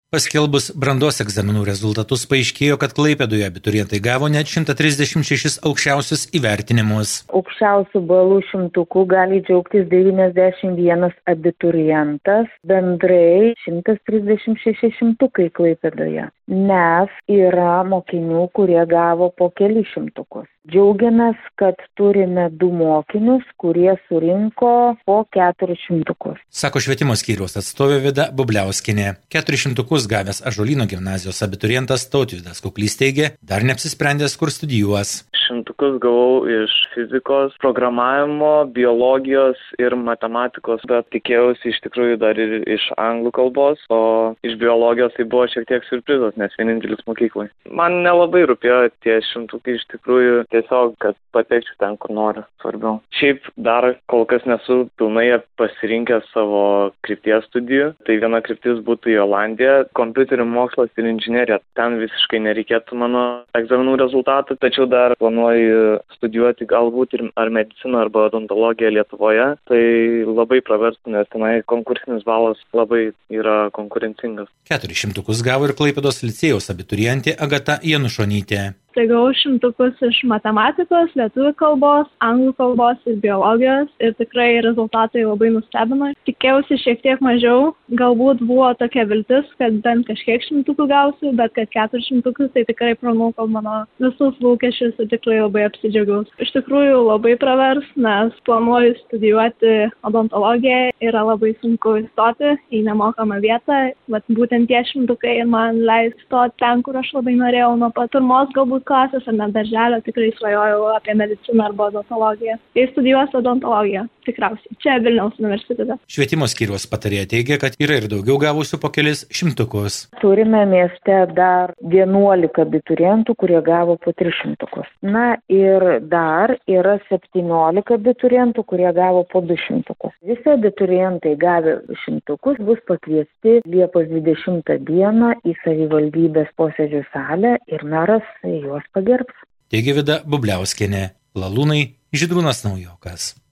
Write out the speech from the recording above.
Paskelbus brandos egzaminų rezultatus paaiškėjo, kad Klaipėdoje abiturientai gavo net 136 aukščiausius įvertinimus. Aukščiausių balų šimtukų gali džiaugtis 91 abiturientas, bendrai 136 šimtukai Klaipėdoje, nes yra mokinių, kurie gavo po keli šimtukus. Džiaugiamės, kad turime 2 mokinius, kurie surinko po 4 šimtukus. Sako švietimo skyriaus atstovė Vida Bubliauskienė. 4 šimtukus gavęs Ąžuolyno gimnazijos abiturientas Tautvydas Kuklys teigė, dar neapsisprendęs, kur studijuos. Šimtukus gavau iš fizikos, programavimo, biologijos ir matematikos, bet tikėjausi iš tikrųjų dar ir iš anglų kalbos, o iš biologijos tai buvo šiek tiek siurprizas, nes vienintelis mokyklai. Man nelabai rūpėjo tie šimtukai iš tikrųjų, tiesiog, kad patekčiau ten, kur noriu, svarbiau. Šiaip dar kol kas nesu pilnai pasirinkęs savo krypties studijų. Tai viena kryptis būtų į Olandiją, kompiuterių mokslas ir inžinerija. Ten visiškai nereikėtų mano egzaminų rezultatų, tačiau dar planuoju studijuoti galbūt ir ar mediciną arba odontologiją Lietuvoje. Tai labai praverstų, nes tenai konkursinis balas labai yra konkurencingas. 4 šimtukus gavo ir Klaipėdos licėjaus abiturientė Agata Janušonytė. Tai gavau šimtukus iš matematikos, lietuvių kalbos, anglų kalbos ir biologijos ir tikrai rezultatai labai nustebino. Tikėjausi šiek tiek mažiau, galbūt buvo tokia viltis, kad bent kažkiek šimtukų gausiu, bet kad 4 šimtukus tai tikrai pranoko mano visus lūkesčius ir tikrai labai apsidžiaugiau. Iš tikrųjų labai pravers, nes planuoju studijuoti odontologiją, yra labai sunku įstoti į nemokamą vietą, bet būtent tie šimtukai man leis stoti ten, kur aš labai norėjau nuo pat pirmos galbūt klasės ar net darželio, tikrai svajojau apie mediciną arba odontologiją. Tai studijuosiu odontologiją, tikriausiai. Čia Vilniaus universitete. Švietimo skyriaus patarėja teigia, kad yra ir daugiau gavusių po kelis šimtukus. Turime mieste dar 11 abiturientų, kurie gavo po 3 šimtukus. Na ir dar yra 17 abiturientų, kurie gavo po 2 šimtukus. Visi abiturientai gavę šimtukus bus pakviesti Liepos 20 dieną į savivaldybės posėdžių salę ir meras juos pagerbs. Teigė Vida Bubliauskienė. Lalūnai, Žydrūnas Naujokas.